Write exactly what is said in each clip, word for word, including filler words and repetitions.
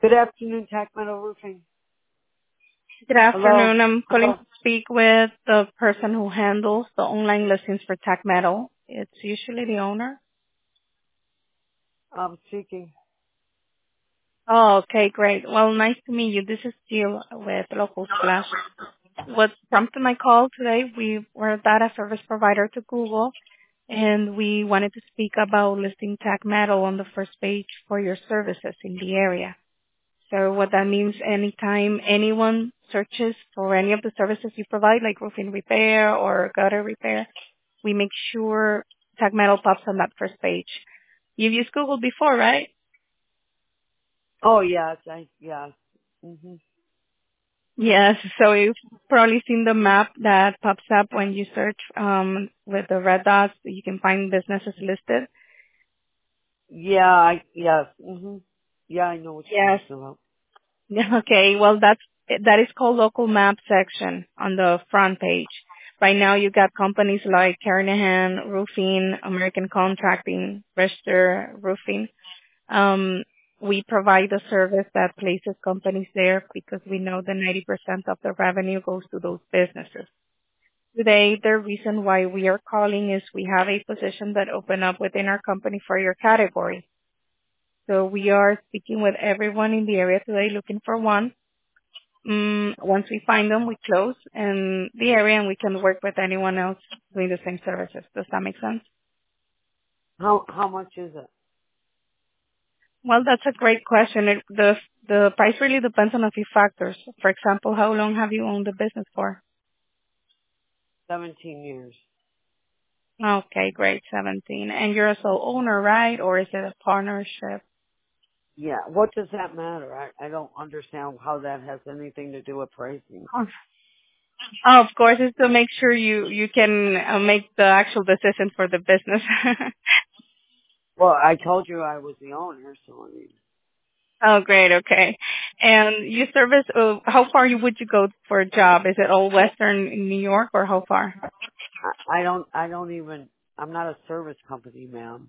Good afternoon, Tac Metal Roofing. Good Hello. afternoon. I'm calling to speak with the person who handles the online listings for Tech Metal. It's usually the owner. I'm speaking. Oh, okay, great. Well, nice to meet you. This is Jill with Local Splash. What prompted my call today, we were a data service provider to Google, and we wanted to speak about listing Tech Metal on the first page for your services in the area. So what that means, anytime anyone searches for any of the services you provide, like roofing repair or gutter repair, we make sure Tag Metal pops on that first page. You've used Google before, right? Oh yes, I yes. hmm Yes. So you've probably seen the map that pops up when you search um, with the red dots. You can find businesses listed. Yeah, I yes. hmm Yeah, I know what you're Yes. talking about. Okay. Well, that's that is called local map section on the front page. Right now, you got companies like Carnahan Roofing, American Contracting, Register Roofing. Um, we provide a service that places companies there because we know that ninety percent of the revenue goes to those businesses. Today, the reason why we are calling is we have a position that opened up within our company for your category. So we are speaking with everyone in the area today looking for one. Mm, once we find them, we close in the area and we can work with anyone else doing the same services. Does that make sense? How how much is it? Well, that's a great question. It, the the price really depends on a few factors. For example, how long have you owned the business for? Seventeen years. Okay, great, seventeen. And you're a sole owner, right? Or is it a partnership? Yeah. What does that matter? I I don't understand how that has anything to do with pricing. Oh, oh, of course, it's to make sure you you can uh, make the actual decision for the business. Well, I told you I was the owner, so I mean, Oh, great. Okay. And you service, uh, how far you would you go for a job? Is it all Western in New York or how far? I, I don't I don't even. I'm not a service company, ma'am.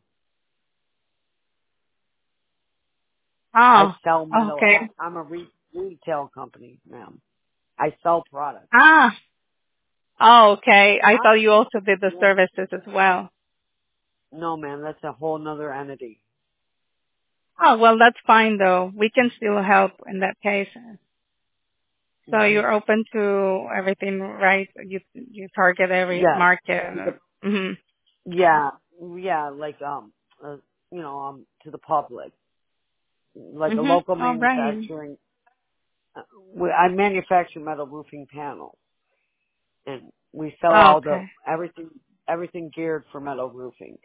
I Oh, sell metal. okay. I, I'm a re- retail company, ma'am. I sell products. Ah, oh, okay. I Huh? thought you also did the Yeah. services as well. No, ma'am, that's a whole nother entity. Oh, well, that's fine though. We can still help in that case. So hmm you're open to everything, right? You, you target every Yes. market. To the, Mm-hmm. yeah, yeah, like, um, uh, you know, um, to the public. Like a local Mm-hmm. All right. manufacturing, uh, we, I manufacture metal roofing panels and we sell all the, Okay. everything, everything geared for metal roofing.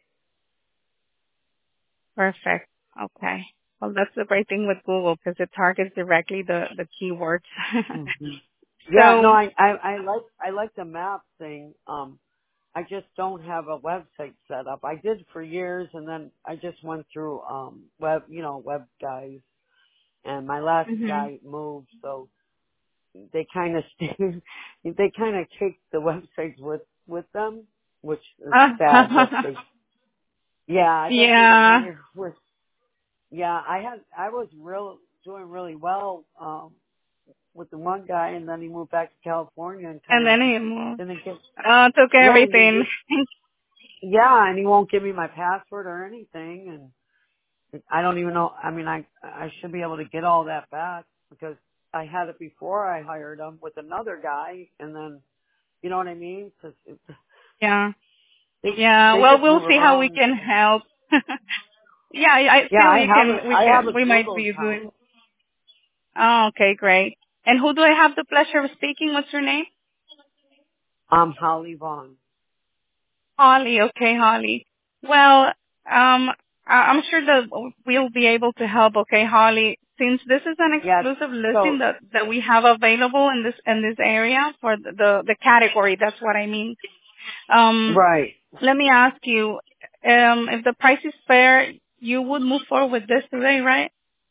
Perfect. Okay. Well, that's the great thing with Google because it targets directly the, the keywords. hmm Yeah, no, So, I, I, I like, I like the map thing. Um, I just don't have a website set up. I did for years and then I just went through, um, web, you know, web guys and my last hmm guy moved, so they kind of, they kind of take the websites with, with them, which is sad that they, yeah, I bet they don't want yeah. you with, yeah, I had, I was real, doing really well, um, with the one guy and then he moved back to California and kind And of then he moved. didn't get, Uh, took yeah, he didn't everything. get, yeah, and he won't give me my password or anything and I don't even know, I mean, I, I should be able to get all that back because I had it before I hired him with another guy and then, you know what I mean? 'Cause it, Yeah. they, Yeah. they Well, just we'll move see how we around. can help. Yeah, I, I Yeah, feel I we have a, can, we I have can, a we might Google be account. doing. Oh, okay, great. And who do I have the pleasure of speaking? What's your name? I'm Holly Vaughn. Holly. Okay, Holly. Well, um, I- I'm sure that we'll be able to help. Okay, Holly. Since this is an Yes. exclusive So, listing that, that we have available in this in this area for the the, the category, that's what I mean. Um, right. let me ask you, um, if the price is fair, you would move forward with this today, right?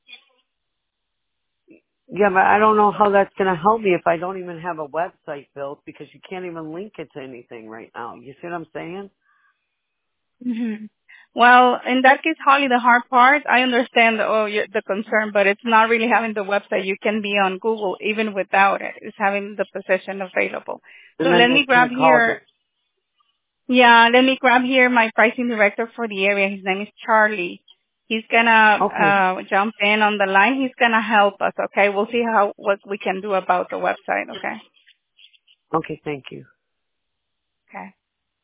Yeah, but I don't know how that's going to help me if I don't even have a website built because you can't even link it to anything right now. You see what I'm saying? Mm-hmm. Well, in that case, Holly, the hard part, I understand the, oh, your- the concern, but it's not really having the website. You can be on Google even without it. It's having the position available. So And then let they me can grab call the. here, yeah, let me grab here my pricing director for the area. His name is Charlie. He's gonna Okay. uh jump in on the line. He's gonna help us, okay? We'll see how what we can do about the website, okay? Okay. Thank you. Okay.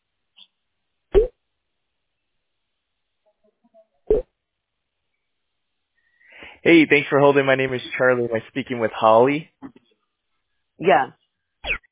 Hey, thanks for holding. My name is Charlie. Am I speaking with Holly? Yes.